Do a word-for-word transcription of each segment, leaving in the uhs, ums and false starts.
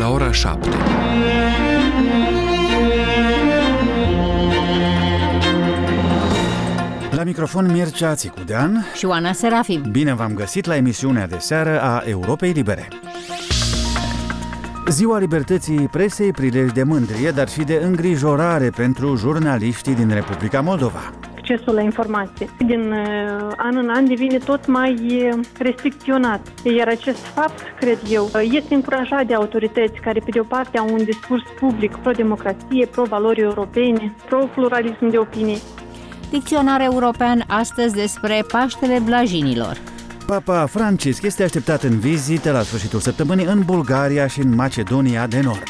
la ora șapte. La microfon Mircea Țicudean și Oana Serafim. Bine v-am găsit la emisiunea de seară a Europei Libere. Ziua Libertății Presei, prilej de mândrie, dar și de îngrijorare pentru jurnaliștii din Republica Moldova. Accesul la informații din an în an devine tot mai restricționat. Iar acest fapt, cred eu, este încurajat de autorități care, pe de o parte, au un discurs public pro-democrație, pro-valori europene, pro-pluralism de opinii. Dicționar european astăzi despre Paștele Blajinilor. Papa Francisc este așteptat în vizită la sfârșitul săptămânii în Bulgaria și în Macedonia de Nord.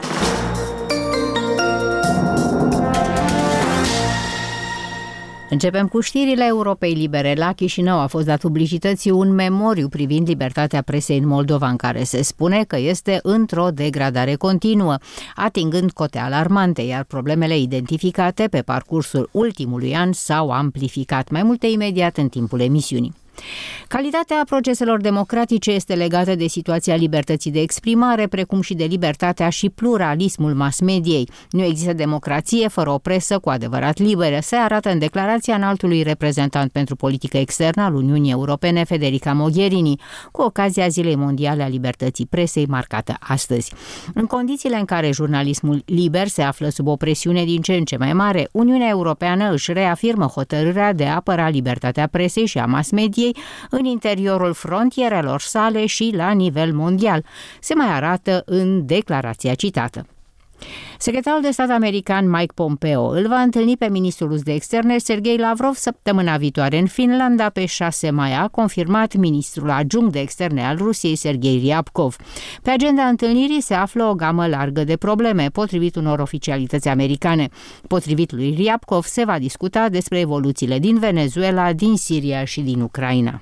Începem cu știrile Europei Libere. La Chișinău a fost dat publicității un memoriu privind libertatea presei în Moldova, în care se spune că este într-o degradare continuă, atingând cote alarmante, iar problemele identificate pe parcursul ultimului an s-au amplificat. Mai multe imediat în timpul emisiunii. Calitatea proceselor democratice este legată de situația libertății de exprimare, precum și de libertatea și pluralismul mass-mediei. Nu există democrație fără o presă cu adevărat liberă, se arată în declarația înaltului reprezentant pentru politică externă al Uniunii Europene, Federica Mogherini, cu ocazia Zilei Mondiale a Libertății Presei, marcată astăzi. În condițiile în care jurnalismul liber se află sub o presiune din ce în ce mai mare, Uniunea Europeană își reafirmă hotărârea de a apăra libertatea presei și a mass-mediei în interiorul frontierelor sale și la nivel mondial, se mai arată în declarația citată. Secretarul de stat american Mike Pompeo îl va întâlni pe ministrul rus de externe Sergei Lavrov săptămâna viitoare în Finlanda. Pe șase mai a confirmat ministrul adjunct de externe al Rusiei Sergei Ryabkov. Pe agenda întâlnirii se află o gamă largă de probleme, potrivit unor oficialități americane. Potrivit lui Ryabkov, se va discuta despre evoluțiile din Venezuela, din Siria și din Ucraina.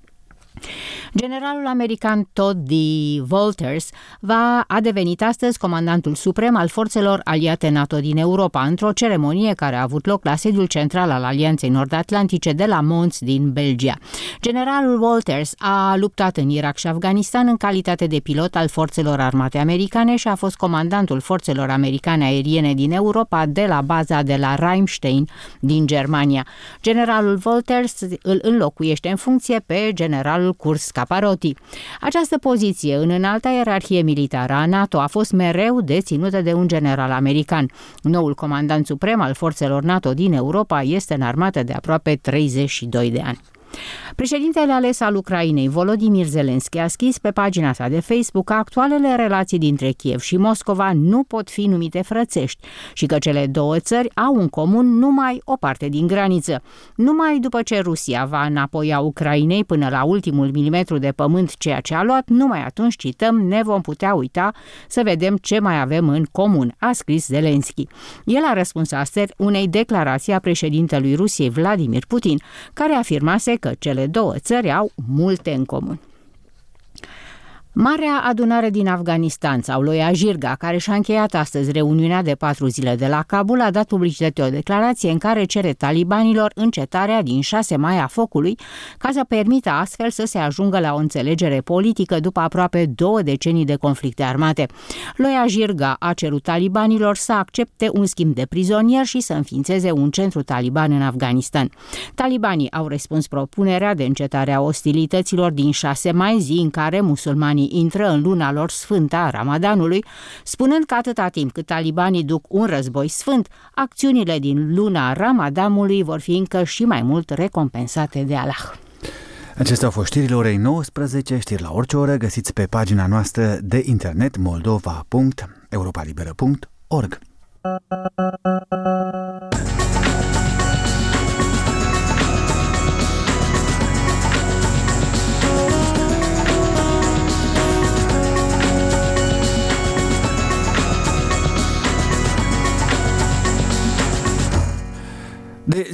Generalul american Todd D. Wolters va a devenit astăzi comandantul suprem al forțelor aliate NATO din Europa, într-o ceremonie care a avut loc la sediul central al Alianței Nord-Atlantice de la Mons din Belgia. Generalul Wolters a luptat în Irak și Afganistan în calitate de pilot al forțelor armate americane și a fost comandantul forțelor americane aeriene din Europa de la baza de la Ramstein din Germania. Generalul Wolters îl înlocuiește în funcție pe generalul Kurs Caparotti. Această poziție în înalta ierarhie militară a NATO a fost mereu deținută de un general american. Noul comandant suprem al forțelor NATO din Europa este în armată de aproape treizeci și doi de ani. Președintele ales al Ucrainei, Volodymyr Zelensky, a scris pe pagina sa de Facebook că actualele relații dintre Kiev și Moscova nu pot fi numite frățești și că cele două țări au în comun numai o parte din graniță. Numai după ce Rusia va înapoia Ucrainei până la ultimul milimetru de pământ ceea ce a luat, numai atunci, cităm, ne vom putea uita să vedem ce mai avem în comun, a scris Zelensky. El a răspuns astăzi unei declarații a președintelui Rusiei, Vladimir Putin, care afirmase că cele două țări au multe în comun. Marea adunare din Afganistan, sau Loya Jirga, care și-a încheiat astăzi reuniunea de patru zile de la Kabul, a dat publicitate o declarație în care cere talibanilor încetarea din șase mai a focului, ca să permită astfel să se ajungă la o înțelegere politică după aproape două decenii de conflicte armate. Loya Jirga a cerut talibanilor să accepte un schimb de prizonieri și să înființeze un centru taliban în Afganistan. Talibanii au răspuns propunerea de încetare a ostilităților din șase mai, zi în care musulmanii intră în luna lor sfântă a Ramadanului, spunând că atâta timp cât talibanii duc un război sfânt, acțiunile din luna Ramadanului vor fi încă și mai mult recompensate de Allah. Acestea au fost știrile orei nouăsprezece, știri la orice oră, găsiți pe pagina noastră de internet moldova punct europalibera punct org. De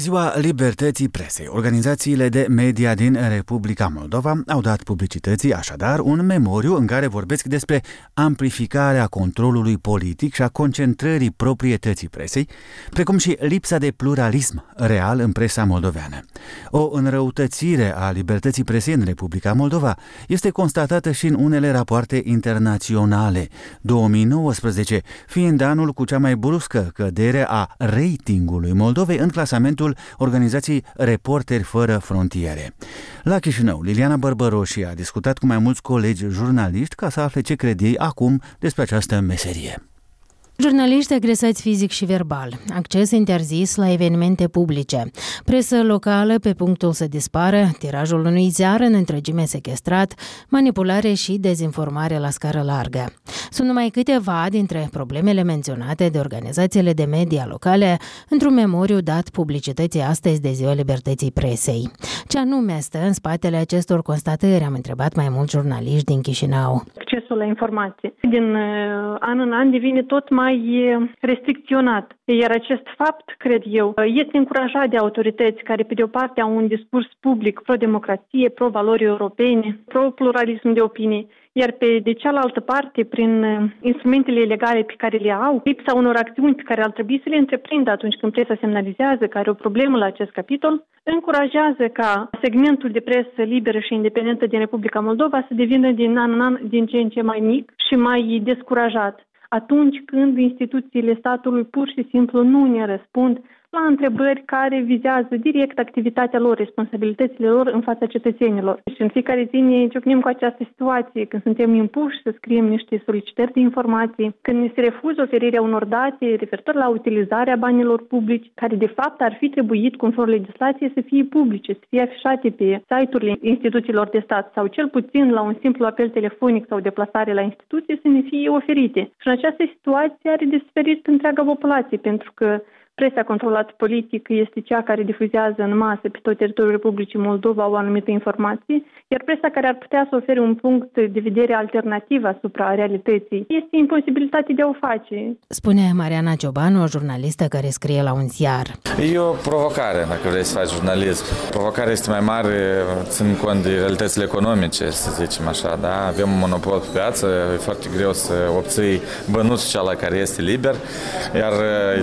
Ziua Libertății Presei. Organizațiile de media din Republica Moldova au dat publicității așadar un memoriu în care vorbesc despre amplificarea controlului politic și a concentrării proprietății presei, precum și lipsa de pluralism real în presa moldoveană. O înrăutățire a libertății presei în Republica Moldova este constatată și în unele rapoarte internaționale, două mii nouăsprezece fiind anul cu cea mai bruscă cădere a ratingului Moldovei în clasamentul organizației Reporteri Fără Frontiere. La Chișinău, Liliana Bărbăroși a discutat cu mai mulți colegi jurnaliști ca să afle ce cred ei acum despre această meserie. Jurnaliști agresați fizic și verbal, acces interzis la evenimente publice, presă locală pe punctul să dispară, tirajul unui ziar în întregime sequestrat, manipulare și dezinformare la scară largă. Sunt numai câteva dintre problemele menționate de organizațiile de media locale într-un memoriu dat publicității astăzi de Ziua Libertății Presei. Ce anume stă în spatele acestor constatări, am întrebat mai mulți jurnaliști din Chișinău. Accesul la informații din an în an devine tot mai restricționat. Iar acest fapt, cred eu, este încurajat de autorități care, pe de o parte, au un discurs public pro-democrație, pro-valori europene, pro-pluralism de opinii, iar pe de cealaltă parte, prin instrumentele legale pe care le au, lipsa unor acțiuni pe care ar trebui să le întreprindă atunci când presa semnalizează că are o problemă la acest capitol, încurajează ca segmentul de presă liberă și independentă din Republica Moldova să devină din an în an din ce în ce mai mic și mai descurajat, atunci când instituțiile statului pur și simplu nu ne răspund la întrebări care vizează direct activitatea lor, responsabilitățile lor în fața cetățenilor. Și în fiecare zi ne ciocnim cu această situație, când suntem impuși să scriem niște solicitări de informații, când ne se refuză oferirea unor date referitor la utilizarea banilor publici, care de fapt ar fi trebuit, conform legislației, să fie publice, să fie afișate pe site-urile instituțiilor de stat sau cel puțin la un simplu apel telefonic sau deplasare la instituție să ne fie oferite. Și în această situație are de suferit întreaga populație, pentru că presa controlată politic este cea care difuzează în masă pe tot teritoriul Republicii Moldova o anumită informație, iar presa care ar putea să ofere un punct de vedere alternativ asupra realității este imposibilitate de a o face. Spune Mariana Ciobanu, o jurnalistă care scrie la un ziar. E o provocare, dacă vrei să faci jurnalism. Provocarea este mai mare, ținând cont de realitățile economice, să zicem așa, da? Avem un monopol pe piață, e foarte greu să obții bănuțul ceala care este liber, iar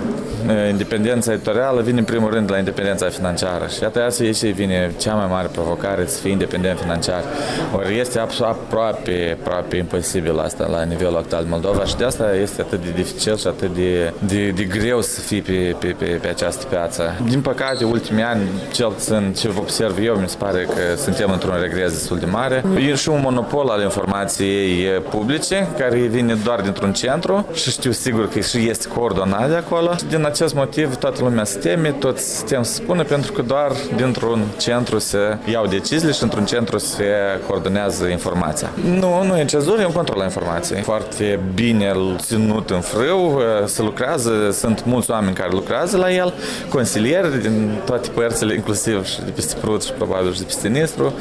independența editorială vine în primul rând la independența financiară și iată asta aici vine cea mai mare provocare, să fii independent financiar. Ori este aproape, aproape imposibil asta la nivelul actual Moldova și de asta este atât de dificil și atât de, de, de greu să fii pe, pe, pe, pe această piață. Din păcate, ultimii ani, cel puțin ce observ eu, mi se pare că suntem într-un regres destul de mare. E și un monopol al informației publice care vine doar dintr-un centru și știu sigur că și este coordonat de acolo. Din acest motiv toată lumea se teme, toți sistemul se spune pentru că doar dintr-un centru se iau deciziile și într-un centru se coordonează informația. Nu, nu e cezură, e un control la informații. Foarte bine ținut în frâu, se lucrează, sunt mulți oameni care lucrează la el, consilieri din toate părțile, inclusiv și de peste Prut și probabil și de peste Nistru.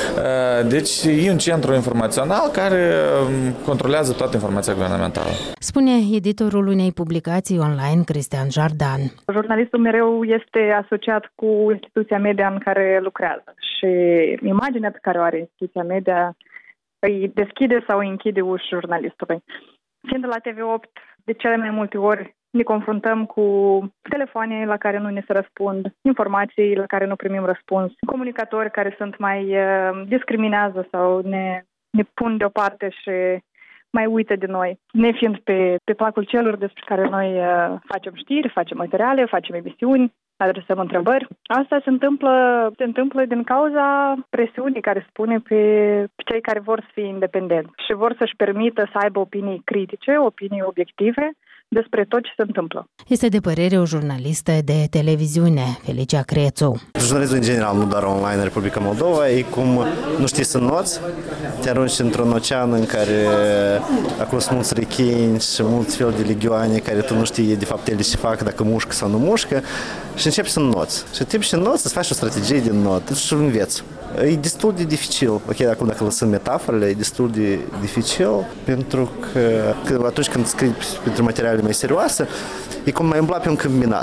Deci e un centru informațional care controlează toată informația guvernamentală. Spune editorul unei publicații online, Cristian Jardan. Jurnalistul mereu este asociat cu instituția media în care lucrează și imaginea pe care o are instituția media îi deschide sau îi închide uși jurnalistului. Fiind la T V opt, de cele mai multe ori ne confruntăm cu telefoane la care nu ne se răspund, informații la care nu primim răspuns, comunicatori care sunt mai uh, discriminează sau ne, ne pun deoparte și mai uită de noi, nefiind pe, pe placul celor despre care noi uh, facem știri, facem materiale, facem emisiuni, adresăm întrebări. Asta se întâmplă, se întâmplă din cauza presiunii care spune pe cei care vor să fie independenți și vor să-și permită să aibă opinii critice, opinii obiective despre tot ce se întâmplă. Este de părere o jurnalistă de televiziune, Felicia Crețu. Jurnalismul în general, nu doar online în Republica Moldova, e cum nu știi să înnoți, te arunci într-un ocean în care acolo sunt mulți rechini și mulți fel de legioane care tu nu știi de fapt ele ce fac, dacă mușcă sau nu mușcă și începi să înnoți. Și începi să înnoți, să faci o strategie de not și înveți. E destul de dificil, ok, acum dacă lăsăm metaforele, e destul de dificil pentru că, că atunci când scrii pentru materiale mai serioase, e cum mai umbla pe un câmp minat.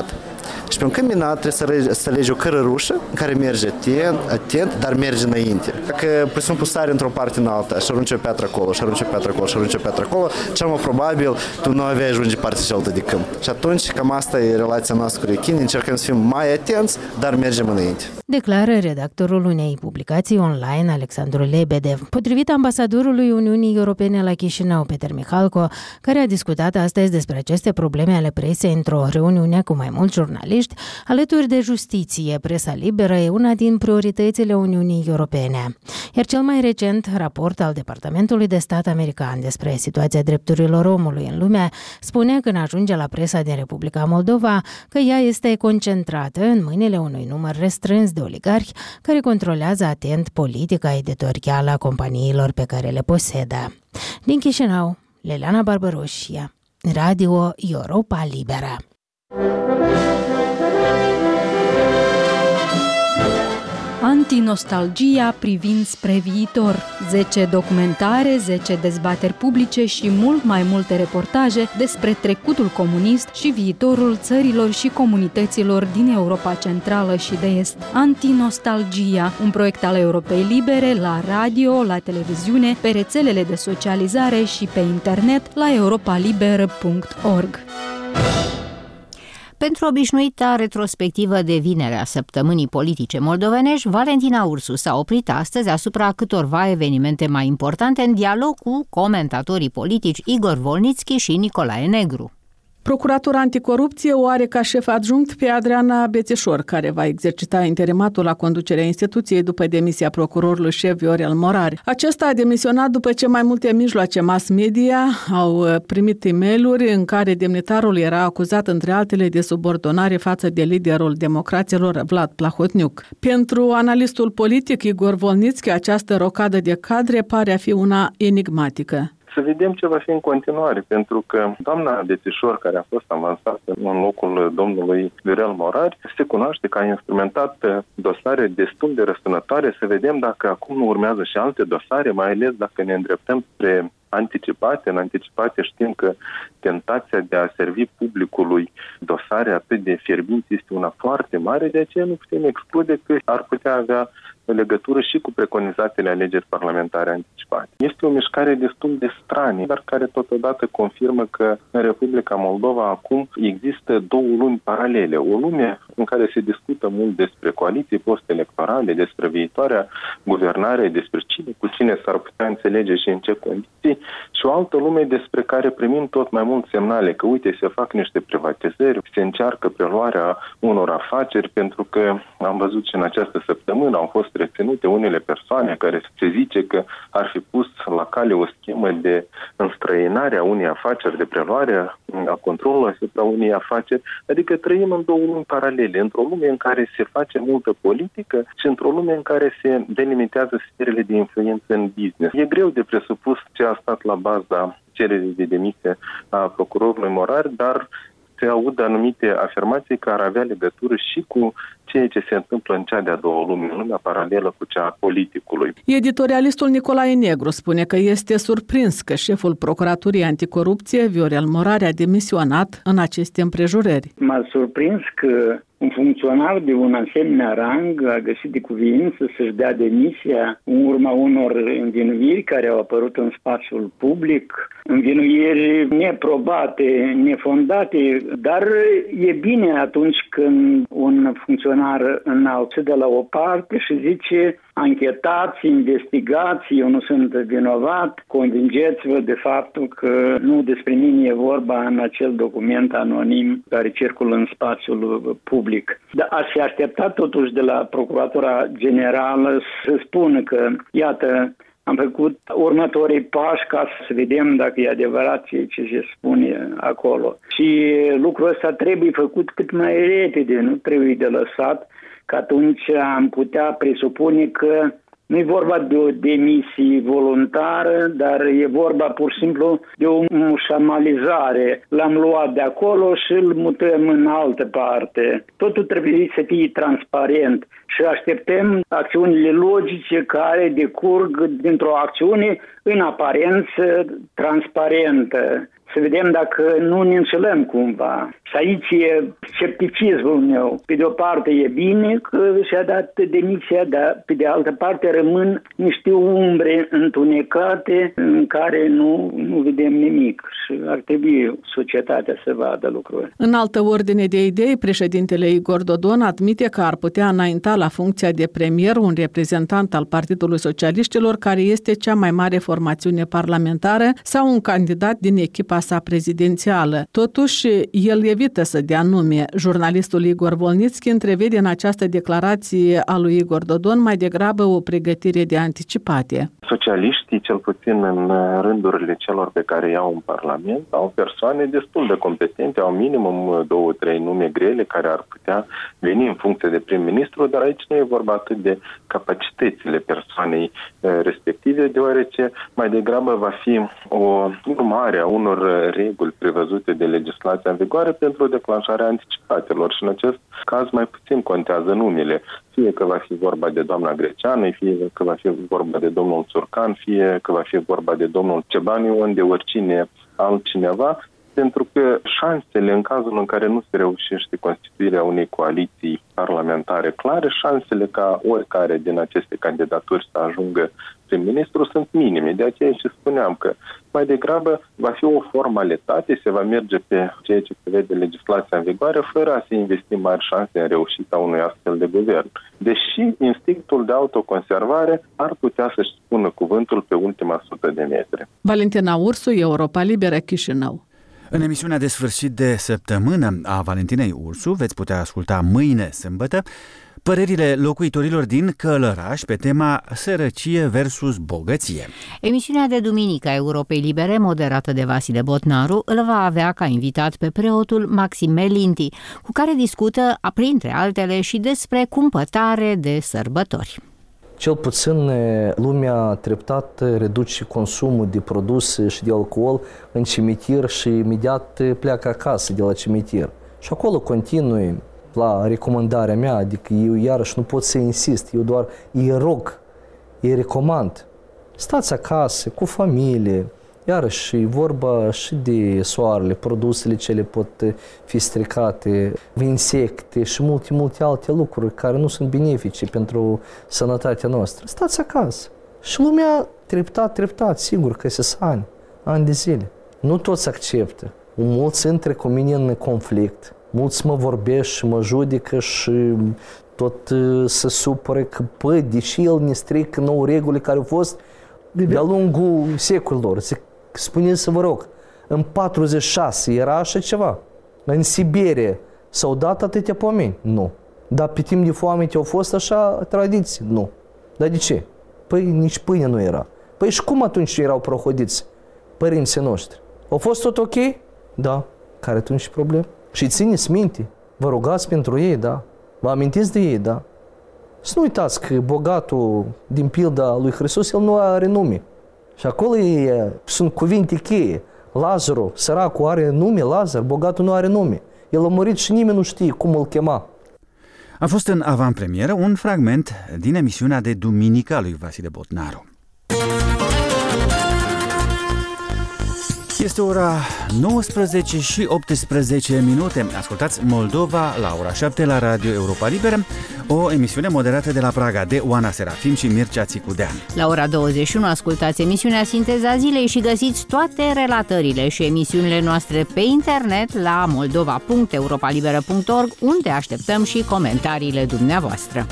Și pe un câmbinat trebuie să, să legi o cărărușă care merge atent, atent, dar merge înainte. Dacă, pur și simplu, sari într-o parte în alta și arunci o piatră acolo, și arunci o piatră acolo, și arunci o piatră acolo, cel mai probabil tu nu vei ajunge partea cealaltă de câmp. Și atunci, cam asta e relația noastră cu rechinii, încercăm să fim mai atenți, dar mergem înainte. Declară redactorul unei publicații online, Alexandru Lebedev. Potrivit ambasadorului Uniunii Europene la Chișinău, Peter Mihalco, care a discutat astăzi despre aceste probleme ale presei într-o reuniune cu mai mulți jurnaliști, alături de justiție, presa liberă e una din prioritățile Uniunii Europene. Iar cel mai recent raport al Departamentului de Stat american despre situația drepturilor omului în lume spune, când ajunge la presa din Republica Moldova, că ea este concentrată în mâinile unui număr restrâns de oligarhi care controlează atent politica editorială a companiilor pe care le posedă. Din Chișinău, Leliana Barbaroșia, Radio Europa Liberă. Antinostalgia privind spre viitor. zece documentare, zece dezbateri publice și mult mai multe reportaje despre trecutul comunist și viitorul țărilor și comunităților din Europa Centrală și de Est. Antinostalgia, un proiect al Europei Libere la radio, la televiziune, pe rețelele de socializare și pe internet la europa liberă punct org. Pentru obișnuita retrospectivă de vinere a săptămânii politice moldovenești, Valentina Ursu s-a oprit astăzi asupra câtorva evenimente mai importante în dialog cu comentatorii politici Igor Volnitski și Nicolae Negru. Procuratura Anticorupție o are ca șef adjunct pe Adriana Bețișor, care va exercita interimatul la conducerea instituției după demisia procurorului șef Viorel Morari. Acesta a demisionat după ce mai multe mijloace mass media au primit e-mail-uri în care demnitarul era acuzat, între altele, de subordonare față de liderul democraților Vlad Plahotniuc. Pentru analistul politic Igor Volnitski, această rocadă de cadre pare a fi una enigmatică. Să vedem ce va fi în continuare, pentru că doamna Bețișor, care a fost avansată în locul domnului Viorel Morari, se cunoaște că a instrumentat dosare destul de răsunătoare. Să vedem dacă acum nu urmează și alte dosare, mai ales dacă ne îndreptăm spre anticipate. În anticipate știm că tentația de a servi publicului dosare atât de fierbinți este una foarte mare, de aceea nu putem exclude că ar putea avea legătură și cu preconizațiile alegeri parlamentare anticipate. Este o mișcare destul de stranie, dar care totodată confirmă că în Republica Moldova acum există două lumi paralele. O lume în care se discută mult despre coaliții post-electorale, despre viitoarea guvernare, despre cine cu cine s-ar putea înțelege și în ce condiții, și o altă lume despre care primim tot mai mult semnale că, uite, se fac niște privatizări, se încearcă preluarea unor afaceri, pentru că am văzut și în această săptămână au fost reținute unele persoane care se zice că ar fi pus la cale o schemă de înstrăinare a unei afaceri, de preluare a controlului asupra unei afaceri. Adică trăim în două lumi paralele, într-o lume în care se face multă politică și într-o lume în care se delimitează sferele de influență în business. E greu de presupus ce a stat la baza cererii de demisie a procurorului Morari, dar se aud anumite afirmații care ar avea legătură și cu ceea ce se întâmplă în cea de-a doua lume, în lumea paralelă cu cea a politicului. Editorialistul Nicolae Negru spune că este surprins că șeful Procuraturii Anticorupție, Viorel Morari, a demisionat în aceste împrejurări. M-a surprins că un funcționar de un asemenea rang a găsit de cuviință să-și dea demisia în urma unor învinuiri care au apărut în spațiul public, învinuiri neprobate, nefondate, dar e bine atunci când un funcționar înalt se dă la o parte și zice: anchetați, investigați, eu nu sunt vinovat, convingeți-vă de faptul că nu despre mine e vorba în acel document anonim care circulă în spațiul public. Dar aș fi așteptat totuși de la Procuratura Generală să spună că, iată, am făcut următorii pași ca să vedem dacă e adevărat ce se spune acolo. Și lucrul ăsta trebuie făcut cât mai repede, nu trebuie de lăsat, că atunci am putea presupune că nu e vorba de o demisie voluntară, dar e vorba pur și simplu de o mușamalizare. L-am luat de acolo și îl mutăm în altă parte. Totul trebuie să fie transparent și așteptăm acțiunile logice care decurg dintr-o acțiune în aparență transparentă. să vedem dacă nu ne înșelăm cumva. Și aici e scepticismul meu. Pe de o parte e bine că și-a dat demisia, dar pe de altă parte rămân niște umbre întunecate în care nu, nu vedem nimic și ar trebui societatea să vadă lucruri. În altă ordine de idei, președintele Igor Dodon admite că ar putea înainta la funcția de premier un reprezentant al Partidului Socialiștilor care este cea mai mare formațiune parlamentară sau un candidat din echipa sa prezidențială. Totuși, el evită să dea nume. Jurnalistul Igor Volnitski întrevede în această declarație a lui Igor Dodon mai degrabă o pregătire de anticipate. Socialiștii, cel puțin în rândurile celor pe care iau în Parlament, au persoane destul de competente, au minimum două, trei nume grele care ar putea veni în funcție de prim-ministru, dar aici nu e vorba atât de capacitățile persoanei respective, deoarece mai degrabă va fi o urmare a unor reguli prevăzute de legislația în vigoare pentru declanșarea anticipatelor și în acest caz mai puțin contează numele. Fie că va fi vorba de doamna Greceană, fie că va fi vorba de domnul Țurcan, fie că va fi vorba de domnul Cebaniu, de oricine altcineva, pentru că șansele în cazul în care nu se reușește constituirea unei coaliții parlamentare clare, șansele ca oricare din aceste candidaturi să ajungă prim-ministru sunt minime. De aceea și spuneam că mai degrabă va fi o formalitate, se va merge pe ceea ce prevede legislația în vigoare, fără a se investi mari șanse în reușita unui astfel de guvern. Deși instinctul de autoconservare ar putea să-și spună cuvântul pe ultima sută de metri. Valentina Ursu, Europa Liberă, Chișinău. În emisiunea de sfârșit de săptămână a Valentinei Ursu veți putea asculta mâine, sâmbătă, părerile locuitorilor din Călăraș pe tema sărăcie versus bogăție. Emisiunea de duminică a Europei Libere, moderată de Vasile Botnaru, îl va avea ca invitat pe preotul Maxime Linti, cu care discută, printre altele, și despre cumpătare de sărbători. Cel puțin lumea treptat reduce consumul de produse și de alcool în cimitir și imediat pleacă acasă de la cimitir. Și acolo continui la recomandarea mea, adică eu iarăși nu pot să insist, eu doar îi rog, îi recomand. Stați acasă, cu familie, iarăși e vorba și de soarele, produsele ce le pot fi stricate, insecte și multe, multe alte lucruri care nu sunt benefice pentru sănătatea noastră. Stați acasă. Și lumea treptat, treptat, sigur că se ani, ani de zile. Nu toți acceptă. Mulți intră cu mine în conflict. Mulți mă vorbesc și mă judecă și tot se supără că, păi, deși el ne strică nouă reguli care au fost de-a lungul secolilor. Zic, spuneți să vă rog, în patruzeci și șase era așa ceva. În Siberia s-au dat atâtea pomeni? Nu. Dar pe timp de foamete au fost așa tradiții? Nu. Dar de ce? Păi nici pâine nu era. Păi și cum atunci erau prohodiți părinții noștri? Au fost tot ok? Da. Care atunci problem? Și țineți minte, vă rugați pentru ei, da? Vă amintiți de ei, da? Să nu uitați că bogatul din pilda lui Hristos, el nu are nume. Și acolo e, sunt cuvinte cheie. Lazarul, săracul, are nume, Lazar, bogatul nu are nume. El a murit și nimeni nu știe cum îl chema. A fost în avantpremieră un fragment din emisiunea de duminică a lui Vasile Botnaru. Este ora nouăsprezece și optsprezece minute. Ascultați Moldova la ora șapte la Radio Europa Liberă, o emisiune moderată de la Praga de Oana Serafim și Mircea Țicudean. La ora douăzeci și unu ascultați emisiunea Sinteza Zilei și găsiți toate relatările și emisiunile noastre pe internet la moldova punct europa liberă punct org, unde așteptăm și comentariile dumneavoastră.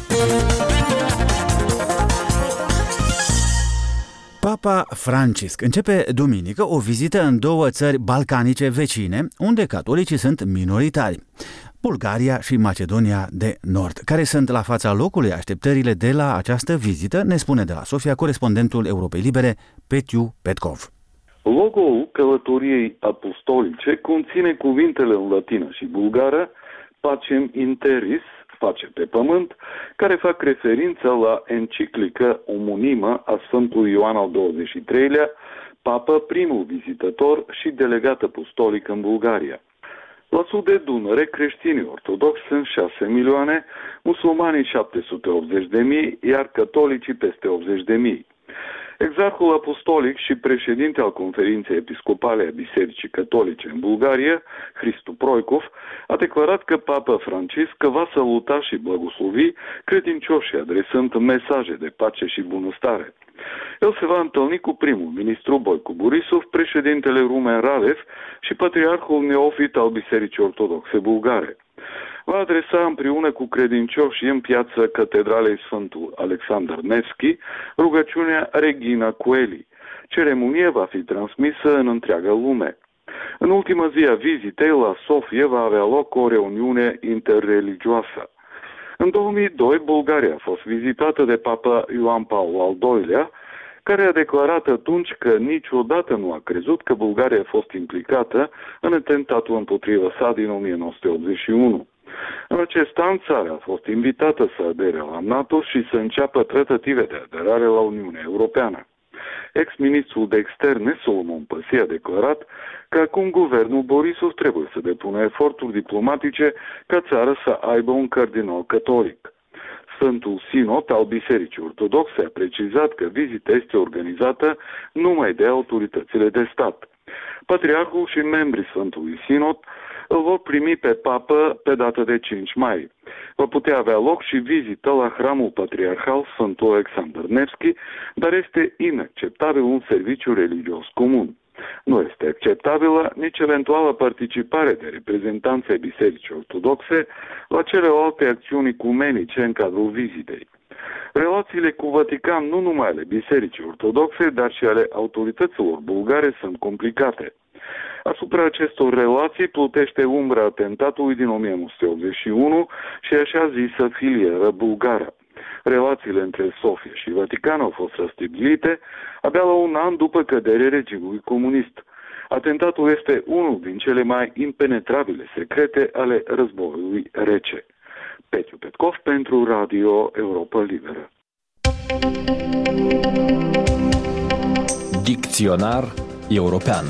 Papa Francisc începe duminică o vizită în două țări balcanice vecine, unde catolicii sunt minoritari, Bulgaria și Macedonia de Nord. Care sunt la fața locului așteptările de la această vizită, ne spune de la Sofia corespondentul Europei Libere, Petiu Petkov. Logo-ul călătoriei apostolice conține cuvintele în latină și bulgară, Pacem in terris, pace pe pământ, care fac referință la enciclică omonimă a Sfântului Ioan al douăzeci și treilea, papă, primul vizitator și delegat apostolic în Bulgaria. La sud de Dunăre, creștinii ortodoxi sunt șase milioane, musulmanii șapte sute optzeci de mii, iar catolicii peste optzeci de mii. Exarhul apostolic și președinte al Conferinței Episcopale a Bisericii Catolice în Bulgaria, Hristu Proikov, a declarat că Papa Francisc va saluta și blagoslovi credincioșii adresând mesaje de pace și bunăstare. El se va întâlni cu primul ministru Boico Borisov, președintele Rumen Radev și patriarhul neofit al Bisericii Ortodoxe Bulgare. Va adresa împreună cu credincioșii în piața Catedralei Sfântul Alexander Nevski rugăciunea Regina Coeli. Ceremonia va fi transmisă în întreaga lume. În ultima zi a vizitei la Sofia va avea loc o reuniune interreligioasă. În două mii doi, Bulgaria a fost vizitată de Papa Ioan Paul al doilea, care a declarat atunci că niciodată nu a crezut că Bulgaria a fost implicată în atentatul împotriva sa din o mie nouă sute optzeci și unu. În acest an, țara a fost invitată să adere la NATO și să înceapă tratative de aderare la Uniunea Europeană. Ex-ministrul de externe, Solomon Păsi, a declarat că acum guvernul Borisov trebuie să depună eforturi diplomatice ca țara să aibă un cardinal catolic. Sfântul Sinod al Bisericii Ortodoxe a precizat că vizita este organizată numai de autoritățile de stat. Patriarhul și membrii Sfântului Sinod îl vor primi pe papă pe data de cinci mai. Va putea avea loc și vizită la hramul patriarhal Sfântul Alexander Nevski, dar este inacceptabil un serviciu religios comun. Nu este acceptabilă nici eventuală participare de reprezentanți ai Bisericii Ortodoxe la celelalte acțiuni ecumenice în cadrul vizitei. Relațiile cu Vatican, nu numai ale Bisericii Ortodoxe, dar și ale autorităților bulgare, sunt complicate. Asupra acestor relații plutește umbra atentatului din o mie nouă sute optzeci și unu și așa zisă filieră bulgară. Relațiile între Sofia și Vatican au fost restabilite abia la un an după căderea regimului comunist. Atentatul este unul din cele mai impenetrabile secrete ale războiului rece. Petiu Petkov pentru Radio Europa Liberă. Dicționar european.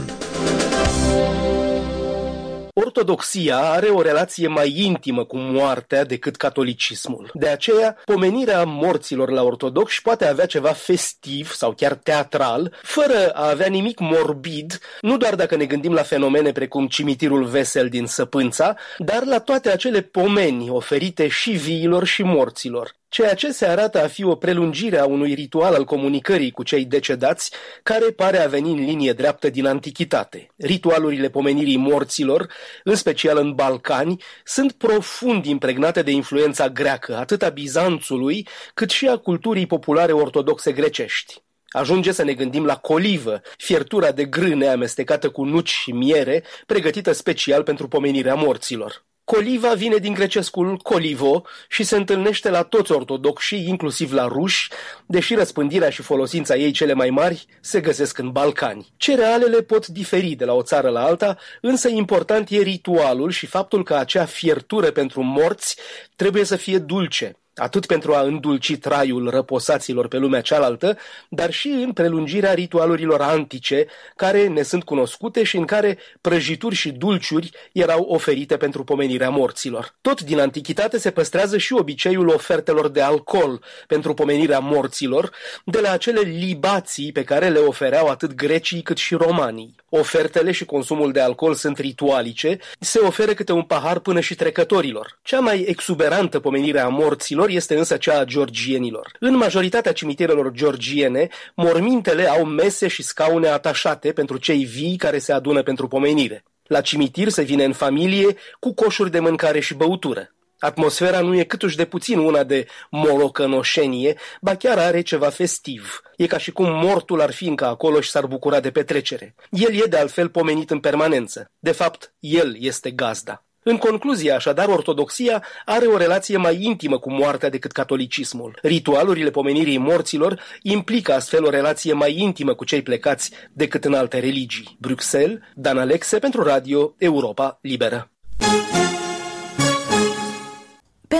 Ortodoxia are o relație mai intimă cu moartea decât catolicismul. De aceea, pomenirea morților la ortodoxi poate avea ceva festiv sau chiar teatral, fără a avea nimic morbid, nu doar dacă ne gândim la fenomene precum cimitirul vesel din Săpânța, dar la toate acele pomeni oferite și viilor și morților. Ceea ce se arată a fi o prelungire a unui ritual al comunicării cu cei decedați, care pare a veni în linie dreaptă din antichitate. Ritualurile pomenirii morților, în special în Balcani, sunt profund impregnate de influența greacă, atât a Bizanțului, cât și a culturii populare ortodoxe grecești. Ajunge să ne gândim la colivă, fiertura de grâne amestecată cu nuci și miere, pregătită special pentru pomenirea morților. Coliva vine din grecescul colivo și se întâlnește la toți ortodoxii, inclusiv la ruși, deși răspândirea și folosința ei cele mai mari se găsesc în Balcani. Cerealele pot diferi de la o țară la alta, însă important e ritualul și faptul că acea fiertură pentru morți trebuie să fie dulce, atât pentru a îndulci traiul răposaților pe lumea cealaltă, dar și în prelungirea ritualurilor antice, care ne sunt cunoscute și în care prăjituri și dulciuri erau oferite pentru pomenirea morților. Tot din antichitate se păstrează și obiceiul ofertelor de alcool pentru pomenirea morților, de la acele libații pe care le ofereau atât grecii cât și romanii. Ofertele și consumul de alcool sunt ritualice, se oferă câte un pahar până și trecătorilor. Cea mai exuberantă pomenire a morților este însă cea a georgienilor. În majoritatea cimitirelor georgiene, mormintele au mese și scaune atașate pentru cei vii care se adună pentru pomenire. La cimitir se vine în familie cu coșuri de mâncare și băutură. Atmosfera nu e câtuși de puțin una de molocănoșenie, ba chiar are ceva festiv. E ca și cum mortul ar fi încă acolo și s-ar bucura de petrecere. El e de altfel pomenit în permanență. De fapt, el este gazda. În concluzie, așadar, ortodoxia are o relație mai intimă cu moartea decât catolicismul. Ritualurile pomenirii morților implică astfel o relație mai intimă cu cei plecați decât în alte religii. Bruxelles, Dan Alexe pentru Radio Europa Liberă.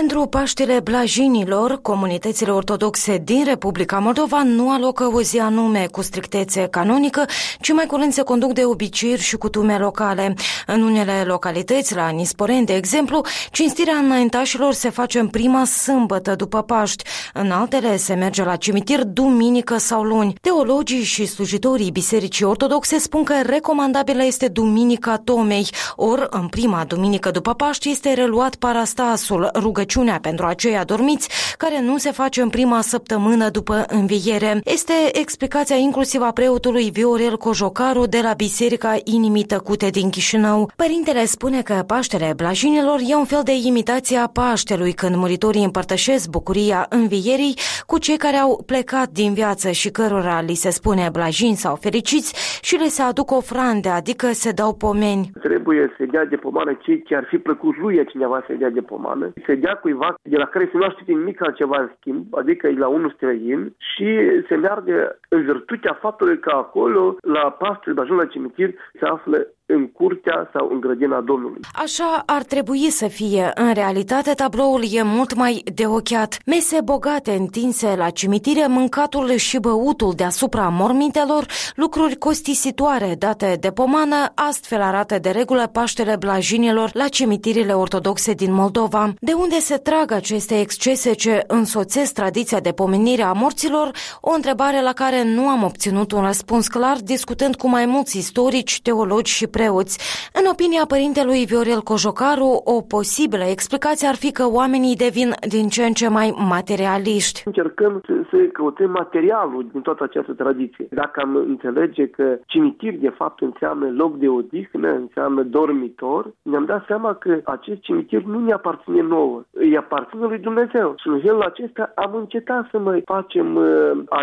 Pentru Paștele Blajinilor, comunitățile ortodoxe din Republica Moldova nu alocă o zi anume cu strictețe canonică, ci mai curând se conduc de obiceiuri și cutume locale. În unele localități, la Nisporeni, de exemplu, cinstirea înaintașilor se face în prima sâmbătă după Paști. În altele se merge la cimitir duminică sau luni. Teologii și slujitorii Bisericii Ortodoxe spun că recomandabilă este Duminica Tomei, ori în prima duminică după Paști este reluat parastasul, rugăciunea pentru acei adormiți, care nu se face în prima săptămână după înviere. Este explicația inclusiv a preotului Viorel Cojocaru de la Biserica Inimii Tăcute din Chișinău. Părintele spune că Paștele Blajinilor e un fel de imitație a Paștelui, când muritorii împărtășesc bucuria învierii cu cei care au plecat din viață și cărora li se spune blajini sau fericiți și le se aduc ofrande, adică se dau pomeni. Trebuie să dea de pomană cei ce ar fi plăcut lui cineva să dea de pomană, să dea cuiva de la care să nu aștepte nimic altceva în schimb, adică e la unul străin, și se meargă în virtutea faptului că acolo, la Paștele Blajin, la cimitir, se află în curtea sau în grădina Domnului. Așa ar trebui să fie. În realitate, tabloul e mult mai deocheat. Mese bogate întinse la cimitire, mâncatul și băutul deasupra mormintelor, lucruri costisitoare date de pomană, astfel arată de regulă Paștele Blajinilor la cimitirile ortodoxe din Moldova. De unde se trag aceste excese ce însoțesc tradiția de pomenire a morților? O întrebare la care nu am obținut un răspuns clar, discutând cu mai mulți istorici, teologi și preoți. În opinia părintelui Viorel Cojocaru, o posibilă explicație ar fi că oamenii devin din ce în ce mai materialiști. Încercăm să, să căutăm materialul din toată această tradiție. Dacă am înțelege că cimitir de fapt înseamnă loc de odihnă, înseamnă dormitor, ne-am dat seama că acest cimitir nu ne aparține nouă, îi aparține lui Dumnezeu. Și în felul acesta am încetat să mai facem uh,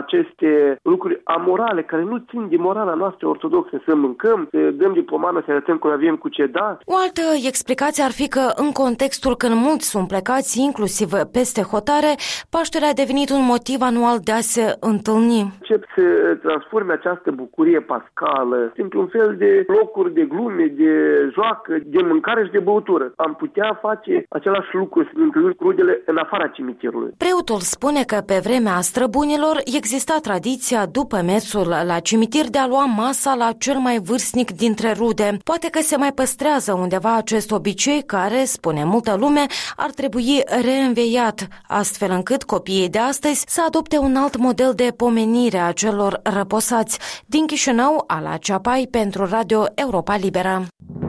aceste lucruri amorale, care nu țin de morala noastră ortodoxă, să mâncăm, să dăm de pomană, să arătăm că avem cu ce da. O altă explicație ar fi că în contextul când mulți sunt plecați, inclusiv peste hotare, Paștele a devenit un motiv anual de a se întâlni. Încep să transforme această bucurie pascală într-un fel de locuri de glume, de joacă, de mâncare și de băutură. Am putea face același lucru, să întâlnim cu rudele în afara cimitirului. Preotul spune că pe vremea străbunilor exista tradiția după mesul la cimitir de a lua masa la cel mai vârstnic dintre rude. Poate că se mai păstrează undeva acest obicei care, spune multă lume, ar trebui reînveiat, astfel încât copiii de astăzi să adopte un alt model de pomenire a celor răposați. Din Chișinău, Ala Ceapai pentru Radio Europa Liberă.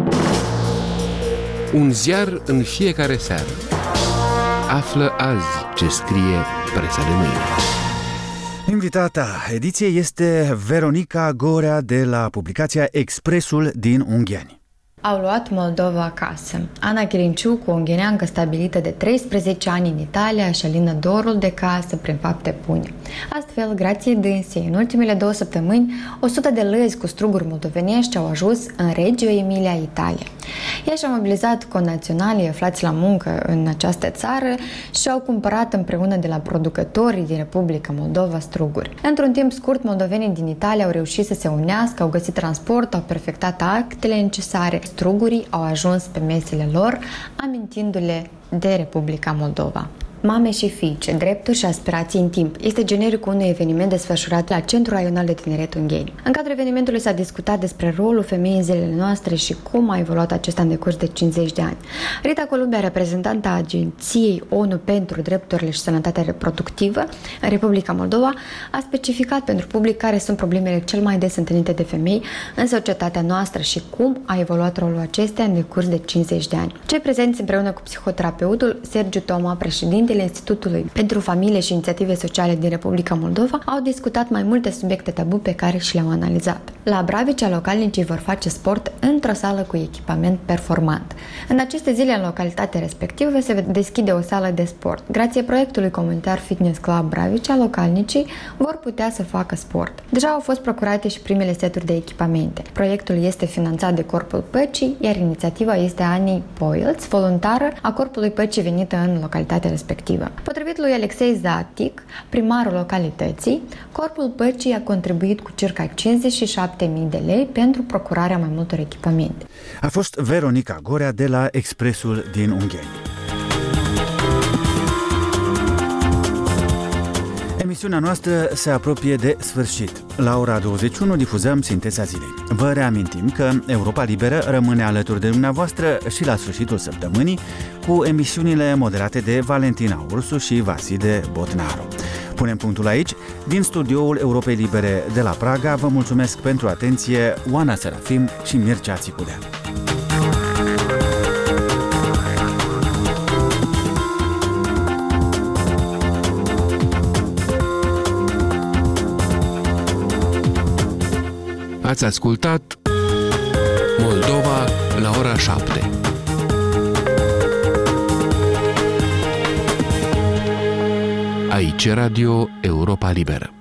Un ziar în fiecare seară. Află azi ce scrie presa de mâine. Invitata ediției este Veronica Gorea de la publicația Expresul din Ungheni. Au luat Moldova acasă. Ana Chirinciucu, o ungheneancă stabilită de treisprezece ani în Italia, și alină dorul de casă prin fapte bune. Astfel, grație dânsei, în ultimele două săptămâni, o sută de lăzi cu struguri moldovenești au ajuns în Reggio Emilia, Italia. Ea și-a mobilizat conaționalii aflați la muncă în această țară și au cumpărat împreună de la producătorii din Republica Moldova struguri. Într-un timp scurt, moldovenii din Italia au reușit să se unească, au găsit transport, au perfectat actele necesare. Strugurii au ajuns pe mesele lor, amintindu-le de Republica Moldova. Mame și fiice, drepturi și aspirații în timp este genericul unui eveniment desfășurat la Centrul Raional de Tineret Ungheni. În cadrul evenimentului s-a discutat despre rolul femeii în zilele noastre și cum a evoluat acesta în decurs de cincizeci de ani. Rita Columbia, reprezentanta Agenției O N U pentru Drepturile și Sănătatea Reproductivă în Republica Moldova, a specificat pentru public care sunt problemele cel mai des întâlnite de femei în societatea noastră și cum a evoluat rolul acestea în decurs de cincizeci de ani. Cei prezenți împreună cu psihoterapeutul Sergiu Toma, președinte Institutului pentru Familie și Inițiative Sociale din Republica Moldova, au discutat mai multe subiecte tabu pe care și le-au analizat. La Bravicea, localnicii vor face sport într-o sală cu echipament performant. În aceste zile, în localitatea respectivă, se deschide o sală de sport. Grație proiectului comunitar Fitness Club Bravicea, localnicii vor putea să facă sport. Deja au fost procurate și primele seturi de echipamente. Proiectul este finanțat de Corpul Păcii, iar inițiativa este a Anei Poilț, voluntară a Corpului Păcii venită în localitatea respectivă. Potrivit lui Alexei Zatic, primarul localității, Corpul Păcii a contribuit cu circa cincizeci și șapte mii de lei pentru procurarea mai multor echipamente. A fost Veronica Gorea de la Expresul din Ungheni. Emisiunea noastră se apropie de sfârșit. La ora douăzeci și unu difuzăm Sinteza Zilei. Vă reamintim că Europa Liberă rămâne alături de dumneavoastră și la sfârșitul săptămânii cu emisiunile moderate de Valentina Ursu și Vasile Botnaru. Punem punctul aici. Din studioul Europei Libere de la Praga vă mulțumesc pentru atenție Oana Serafim și Mircea Țicudea. Ați ascultat Moldova la ora șapte. Aici Radio Europa Liberă.